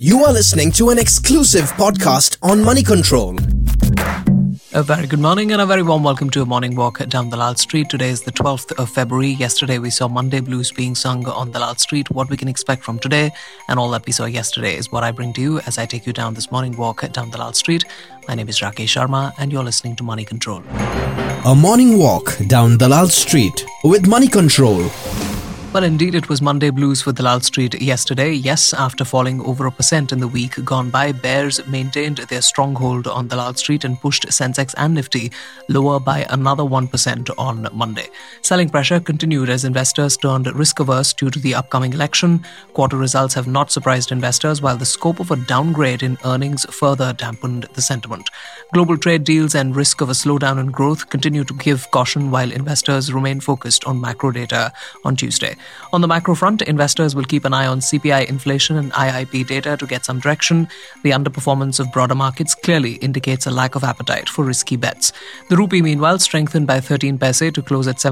You are listening to an exclusive podcast on Money Control. A very good morning and a very warm welcome to a morning walk down Dalal Street. Today is the 12th of February. Yesterday we saw Monday blues being sung on Dalal Street. What we can expect from today and all that we saw yesterday is what I bring to you as I take you down this morning walk down Dalal Street. My name is Rakesh Sharma and you're listening to Money Control. A morning walk down Dalal Street with Money Control. Well, indeed, it was Monday blues for Dalal Street yesterday. Yes, after falling over 1% in the week gone by, bears maintained their stronghold on Dalal Street and pushed Sensex and Nifty lower by another 1% on Monday. Selling pressure continued as investors turned risk-averse due to the upcoming election. Quarter results have not surprised investors, while the scope of a downgrade in earnings further dampened the sentiment. Global trade deals and risk of a slowdown in growth continue to give caution while investors remain focused on macro data on Tuesday. On the macro front, investors will keep an eye on CPI inflation and IIP data to get some direction. The underperformance of broader markets clearly indicates a lack of appetite for risky bets. The rupee, meanwhile, strengthened by 13 paise to close at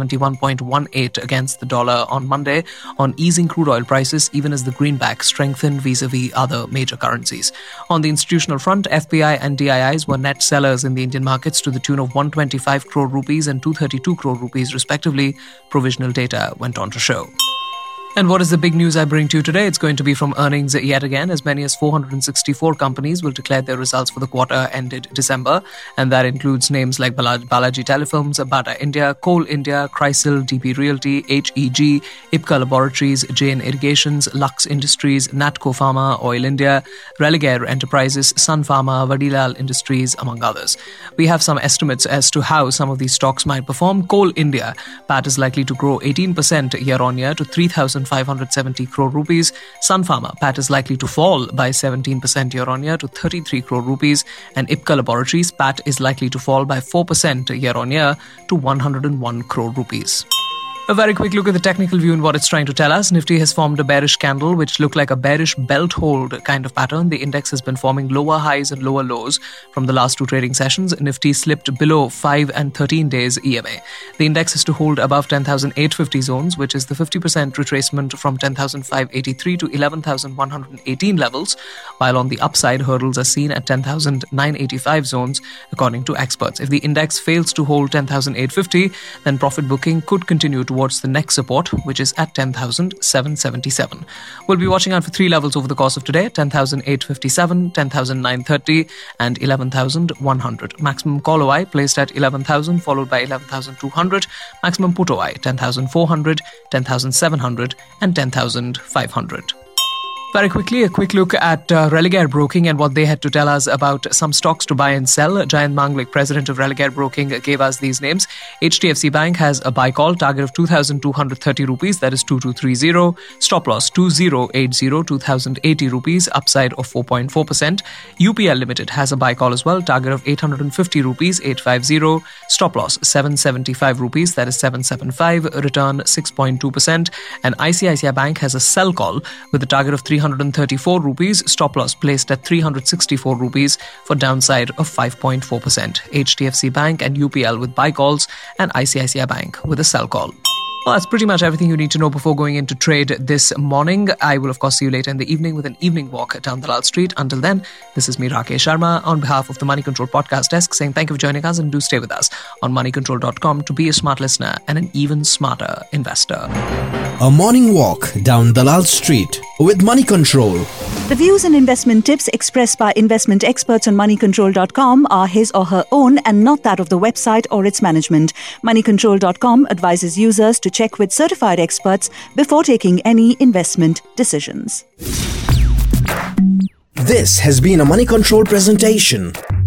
71.18 against the dollar on Monday on easing crude oil prices, even as the greenback strengthened vis-a-vis other major currencies. On the institutional front, FPI and DIIs were net sellers in the Indian markets to the tune of 125 crore rupees and 232 crore rupees respectively, provisional data went on to show. And what is the big news I bring to you today? It's going to be from earnings yet again. As many as 464 companies will declare their results for the quarter ended December. And that includes names like Balaji Telefilms, Bata India, Coal India, Chrysler, DP Realty, HEG, Ipca Laboratories, Jain Irrigations, Lux Industries, Natco Pharma, Oil India, Religare Enterprises, Sun Pharma, Vadilal Industries, among others. We have some estimates as to how some of these stocks might perform. Coal India, PAT is likely to grow 18% year-on-year to 3,570 crore rupees. Sun Pharma, PAT is likely to fall by 17% year-on-year to 33 crore rupees. And Ipca Laboratories, PAT is likely to fall by 4% year-on-year to 101 crore rupees. A very quick look at the technical view and what it's trying to tell us. Nifty has formed a bearish candle which looked like a bearish belt hold kind of pattern. The index has been forming lower highs and lower lows from the last two trading sessions. Nifty slipped below 5 and 13 days EMA. The index is to hold above 10,850 zones, which is the 50% retracement from 10,583 to 11,118 levels, while on the upside hurdles are seen at 10,985 zones according to experts. If the index fails to hold 10,850, then profit booking could continue towards the next support, which is at 10,777. We'll be watching out for three levels over the course of today: 10,857, 10,930 and 11,100. Maximum call OI placed at 11,000 followed by 11,200. Maximum put OI 10,400, 10,700 and 10,500. Very quickly, a quick look at Religare Broking and what they had to tell us about some stocks to buy and sell. Jayant Manglik, president of Religare Broking, gave us these names. HDFC Bank has a buy call, target of 2,230 rupees, that is 2230. Stop loss 2080, 2,080 rupees, upside of 4.4%. UPL Limited has a buy call as well, target of 850 rupees, 850. Stop loss 775 rupees, that is 775, return 6.2%. And ICICI Bank has a sell call with a target of 334 rupees, stop loss placed at 364 rupees for downside of 5.4%. HDFC Bank and UPL with buy calls and ICICI Bank with a sell call. Well, that's pretty much everything you need to know before going into trade this morning. I will, of course, see you later in the evening with an evening walk down Dalal Street. Until then, this is me, Rakesh Sharma, on behalf of the Money Control podcast desk, saying thank you for joining us and do stay with us on moneycontrol.com to be a smart listener and an even smarter investor. A morning walk down Dalal Street with Money Control. The views and investment tips expressed by investment experts on moneycontrol.com are his or her own and not that of the website or its management. Moneycontrol.com advises users to check with certified experts before taking any investment decisions. This has been a Money Control presentation.